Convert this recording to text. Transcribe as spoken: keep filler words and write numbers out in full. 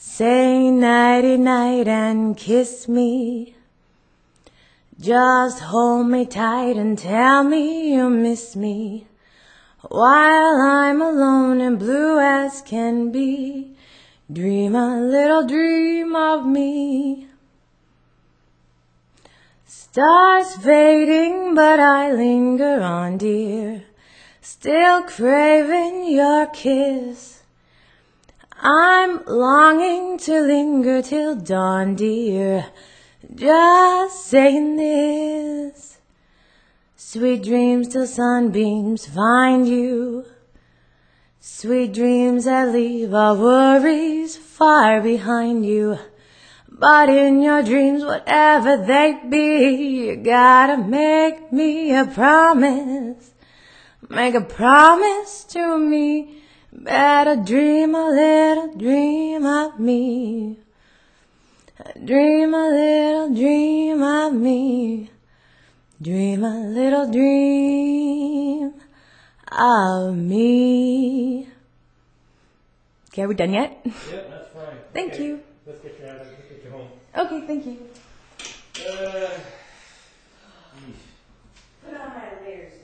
Say nighty-night and kiss me. Just hold me tight and tell me you miss me. While I'm alone and blue as can be, dream a little dream of me. Stars fading, but I linger on, dear, still craving your kiss. I'm longing to linger till dawn, dear, just saying this. Sweet dreams till sunbeams find you, sweet dreams that leave our worries far behind you. But in your dreams, whatever they be, you gotta make me a promise. Make a promise to me. Better dream a little dream of me. Dream a little dream of me. Dream a little dream of me. Okay, are we done yet? Yeah, that's fine. Thank okay. you. Let's get you out of Let's get you home. Okay, thank you. Uh, Put on my layers.